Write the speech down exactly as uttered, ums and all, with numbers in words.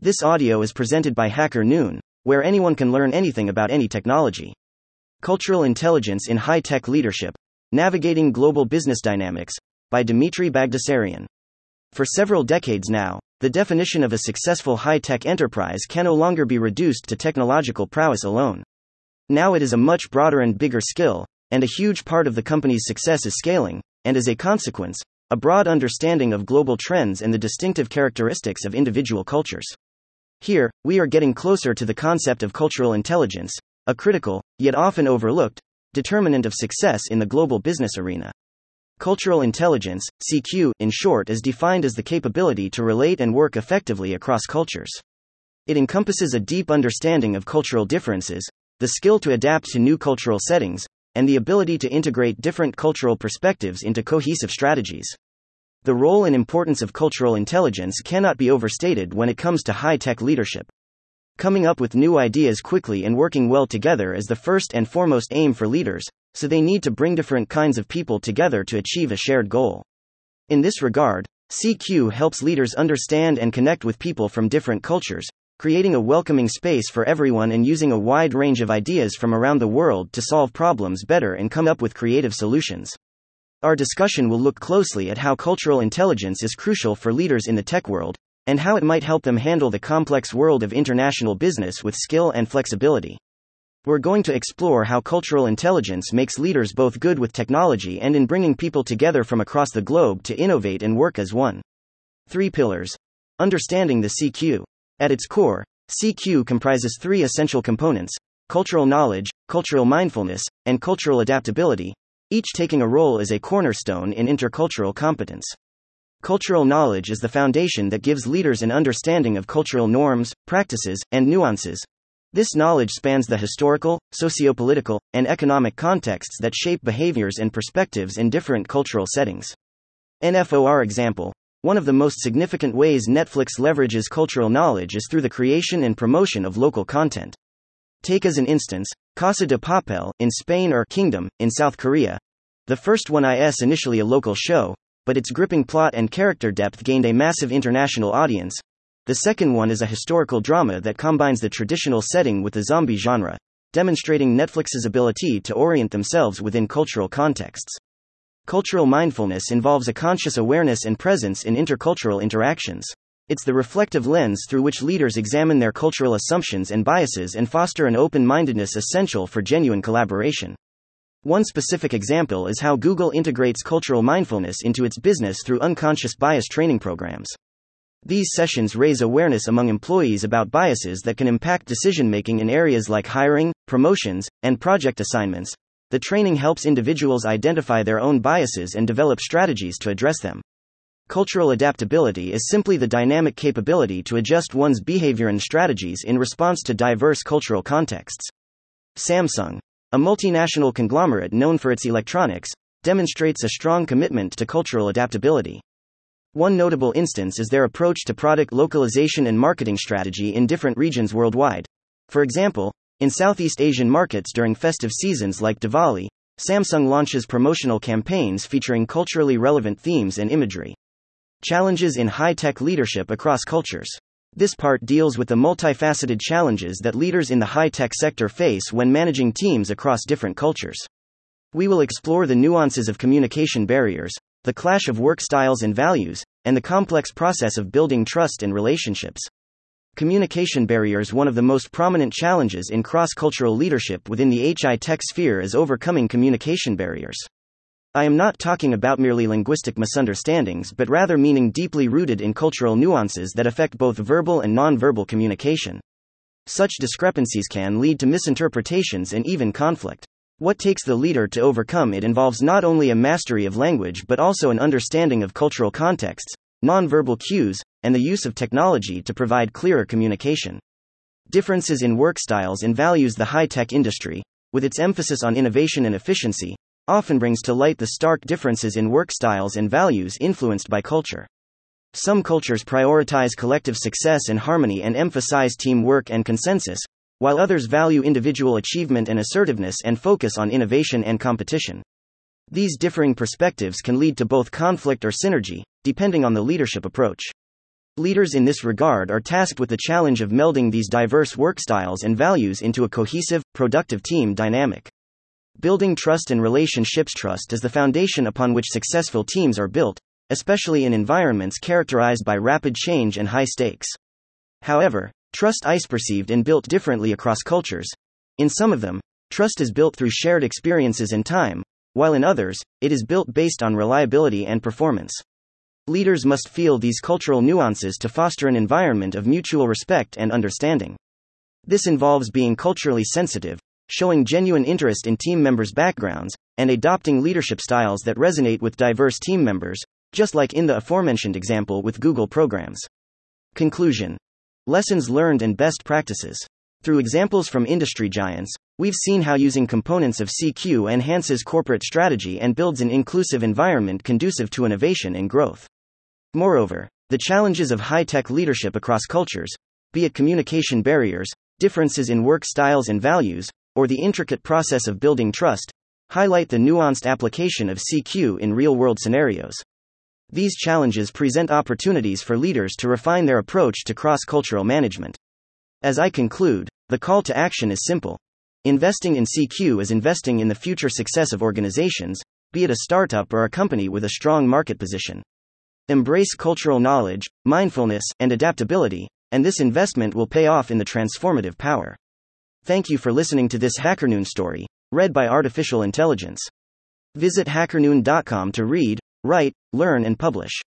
This audio is presented by Hacker Noon, where anyone can learn anything about any technology. Cultural Intelligence in High-Tech Leadership: Navigating Global Business Dynamics, by Dmitry Bagdasarian. For several decades now, the definition of a successful high-tech enterprise can no longer be reduced to technological prowess alone. Now it is a much broader and bigger skill, and a huge part of the company's success is scaling, and as a consequence, a broad understanding of global trends and the distinctive characteristics of individual cultures. Here, we are getting closer to the concept of cultural intelligence, a critical, yet often overlooked, determinant of success in the global business arena. Cultural intelligence, C Q, in short, is defined as the capability to relate and work effectively across cultures. It encompasses a deep understanding of cultural differences, the skill to adapt to new cultural settings, and the ability to integrate different cultural perspectives into cohesive strategies. The role and importance of cultural intelligence cannot be overstated when it comes to high-tech leadership. Coming up with new ideas quickly and working well together is the first and foremost aim for leaders, so they need to bring different kinds of people together to achieve a shared goal. In this regard, C Q helps leaders understand and connect with people from different cultures, creating a welcoming space for everyone and using a wide range of ideas from around the world to solve problems better and come up with creative solutions. Our discussion will look closely at how cultural intelligence is crucial for leaders in the tech world, and how it might help them handle the complex world of international business with skill and flexibility. We're going to explore how cultural intelligence makes leaders both good with technology and in bringing people together from across the globe to innovate and work as one. Three pillars. Understanding the C Q. At its core, C Q comprises three essential components: cultural knowledge, cultural mindfulness, and cultural adaptability, each taking a role as a cornerstone in intercultural competence. Cultural knowledge is the foundation that gives leaders an understanding of cultural norms, practices, and nuances. This knowledge spans the historical, sociopolitical, and economic contexts that shape behaviors and perspectives in different cultural settings. For example, one of the most significant ways Netflix leverages cultural knowledge is through the creation and promotion of local content. Take as an instance, Casa de Papel, in Spain, or Kingdom, in South Korea. The first one is initially a local show, but its gripping plot and character depth gained a massive international audience. The second one is a historical drama that combines the traditional setting with the zombie genre, demonstrating Netflix's ability to orient themselves within cultural contexts. Cultural mindfulness involves a conscious awareness and presence in intercultural interactions. It's the reflective lens through which leaders examine their cultural assumptions and biases and foster an open-mindedness essential for genuine collaboration. One specific example is how Google integrates cultural mindfulness into its business through unconscious bias training programs. These sessions raise awareness among employees about biases that can impact decision-making in areas like hiring, promotions, and project assignments. The training helps individuals identify their own biases and develop strategies to address them. Cultural adaptability is simply the dynamic capability to adjust one's behavior and strategies in response to diverse cultural contexts. Samsung, a multinational conglomerate known for its electronics, demonstrates a strong commitment to cultural adaptability. One notable instance is their approach to product localization and marketing strategy in different regions worldwide. For example, in Southeast Asian markets during festive seasons like Diwali, Samsung launches promotional campaigns featuring culturally relevant themes and imagery. Challenges in high-tech leadership across cultures. This part deals with the multifaceted challenges that leaders in the high-tech sector face when managing teams across different cultures. We will explore the nuances of communication barriers, the clash of work styles and values, and the complex process of building trust and relationships. Communication barriers. One of the most prominent challenges in cross-cultural leadership within the high-tech sphere is overcoming communication barriers. I am not talking about merely linguistic misunderstandings, but rather meaning deeply rooted in cultural nuances that affect both verbal and non-verbal communication. Such discrepancies can lead to misinterpretations and even conflict. What takes the leader to overcome it involves not only a mastery of language but also an understanding of cultural contexts, non-verbal cues, and the use of technology to provide clearer communication. Differences in work styles and values. The high-tech industry, with its emphasis on innovation and efficiency, often brings to light the stark differences in work styles and values influenced by culture. Some cultures prioritize collective success and harmony and emphasize teamwork and consensus, while others value individual achievement and assertiveness and focus on innovation and competition. These differing perspectives can lead to both conflict or synergy, depending on the leadership approach. Leaders in this regard are tasked with the challenge of melding these diverse work styles and values into a cohesive, productive team dynamic. Building trust and relationships. Trust is the foundation upon which successful teams are built, especially in environments characterized by rapid change and high stakes. However, trust is perceived and built differently across cultures. In some of them, trust is built through shared experiences and time, while in others, it is built based on reliability and performance. Leaders must feel these cultural nuances to foster an environment of mutual respect and understanding. This involves being culturally sensitive, showing genuine interest in team members' backgrounds, and adopting leadership styles that resonate with diverse team members, just like in the aforementioned example with Google programs. Conclusion. Lessons learned and best practices. Through examples from industry giants, we've seen how using components of C Q enhances corporate strategy and builds an inclusive environment conducive to innovation and growth. Moreover, the challenges of high-tech leadership across cultures, be it communication barriers, differences in work styles and values, or the intricate process of building trust, highlight the nuanced application of C Q in real-world scenarios. These challenges present opportunities for leaders to refine their approach to cross-cultural management. As I conclude, the call to action is simple. Investing in C Q is investing in the future success of organizations, be it a startup or a company with a strong market position. Embrace cultural knowledge, mindfulness, and adaptability, and this investment will pay off in the transformative power. Thank you for listening to this HackerNoon story, read by Artificial Intelligence. Visit hacker noon dot com to read, write, learn, and publish.